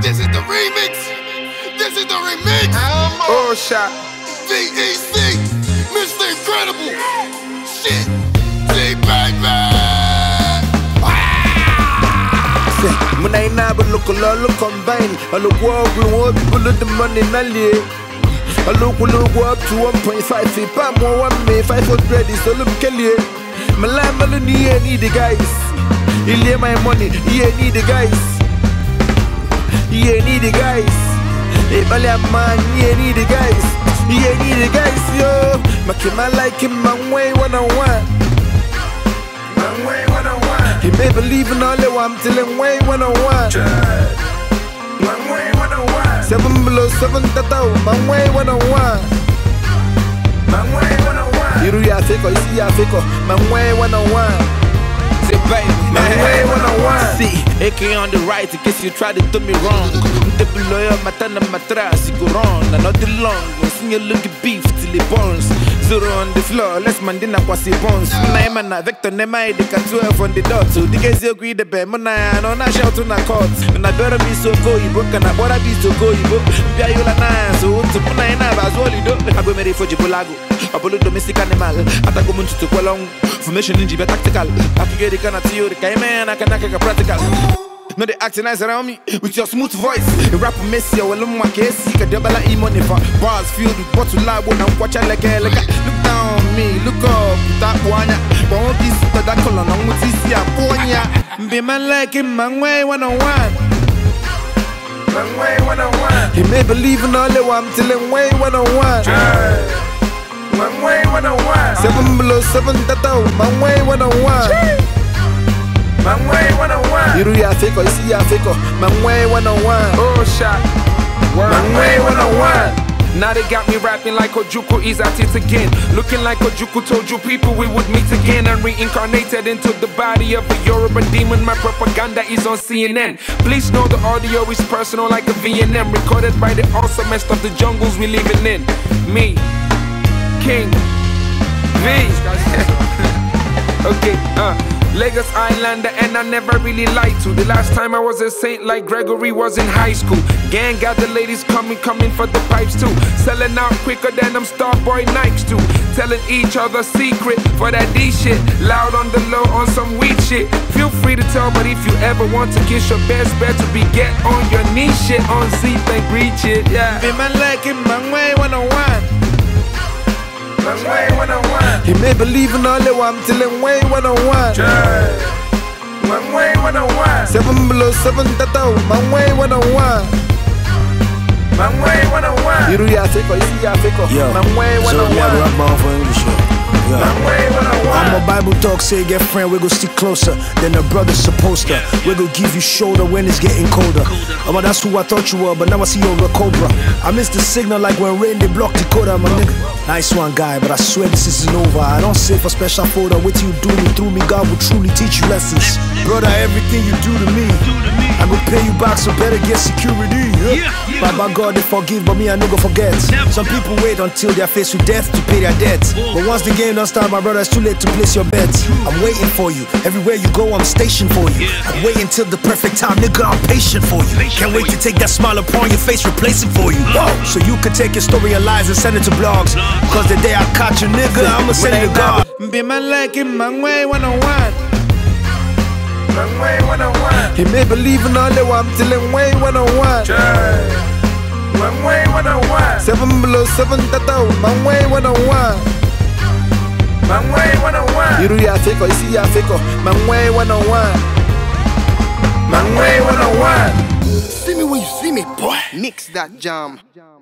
This is the remix. This is the remix. Oh, shot. VEC. Mr. Incredible. Shit. T-Baby. When I never look a lot, look combine. I look what we want, people look the money in a lay. I look up to 1.5 feet, but more 1 May, 500 is all of Kelly. My life, I need the guys. He lay my money, he need the guys. He need the guys. Hey, man, he need the guys. He need the guys, yo. My like him, man, way 101. Man, way 101. He may believe in all the one till him way 101. Man, way 101. 7 below 7 tatao, man, way 101. Man, way 101. You ya fake, you see ya fake, man, way 101. Say baby, man, way 101. See, AK on the right in case you try to do me wrong. The below matana matras, you go wrong. Another long, when see you look at beef till it burns. Zero on the floor, let's mandina kwasi bones. Naimana, vector nema, they can 12 on the dot. So the guys agree the bed, Mona, and on a shout on a court. And I better be so go, you broke and I wanna be so go, you go. Piayola nine, so to Puna and I was all you do. I go marry for Jibolago, Apollo domestic animal. Atago Muntu to Kolong, formation in Jiba tactical. I can get it, can I tell you the Cayman, I can make a practical. No, they acting nice around me with your smooth voice. The rapper Messi, I will my case. You can double like money for bars filled with bottle live when I'm watching like a look down on me, look up, that one. Won't this that color, I'm with this ya, ponya. Be man like him, man, way 101. Man, way 101. He may believe in all the one till him way 101. Man, way 101. 7 below 7 tatao, man, way 101. Man, way 101. You ya fake, you see ya fake, man, way 101. Oh, shot. Man, way 101. Now they got me rapping like Ojukwu is at it again. Looking like Ojukwu told you people we would meet again. And reincarnated into the body of a Yoruba demon. My propaganda is on CNN. Please know the audio is personal like a VNM. Recorded by the awesomest of the jungles we living in. Me, King V. Okay, Lagos Islander, and I never really lied to. The last time I was a saint like Gregory was in high school. Gang got the ladies coming for the pipes too. Selling out quicker than them Starboy Nikes too. Telling each other secret for that D shit. Loud on the low on some weed shit. Feel free to tell, but if you ever want to kiss your best bet to be get on your knee shit on Z, think reach it, yeah. Be man like him, man, way 101. Man, way 101. He may believe in all the one till him way 101. Man, way 101. 7 below 7 tatao, man, way 101. Man, way 101. You ya fake, you see ya fake, man, way 101. Man, way 101. I'm a Bible talk, say get friend, we go stick closer than a brother's supposed to. We go give you shoulder when it's getting colder. But that's who I thought you were, but now I see you're a cobra. I miss the signal like when rain they block Dakota, my nigga. Nice one, guy, but I swear this isn't over. I don't say for special photo, what you do me through me, God will truly teach you lessons. Brother, everything you do to me, I go pay you back, so better get security. By God they forgive, but me I no go forget. Some people wait until they're faced with death to pay their debts. But once the game don't start, my brother, it's too late to place your bets. I'm waiting for you, everywhere you go I'm stationed for you. I'm waiting till the perfect time, nigga, I'm patient for you. Can't wait to take that smile upon your face, replace it for you. So you can take your story of lies and send it to blogs. Cause the day I catch you, nigga, I'ma send it to God. Be man like him, man, way 101. Man, way 101. He may believe in all the one till him way 101. Man, way 101. 7 below 7 tatao, man, way 101. Man, way 101. You ya fake, you see ya fake, man, way 101. Man, way 101. See me when you see me, boy. Mix that jam.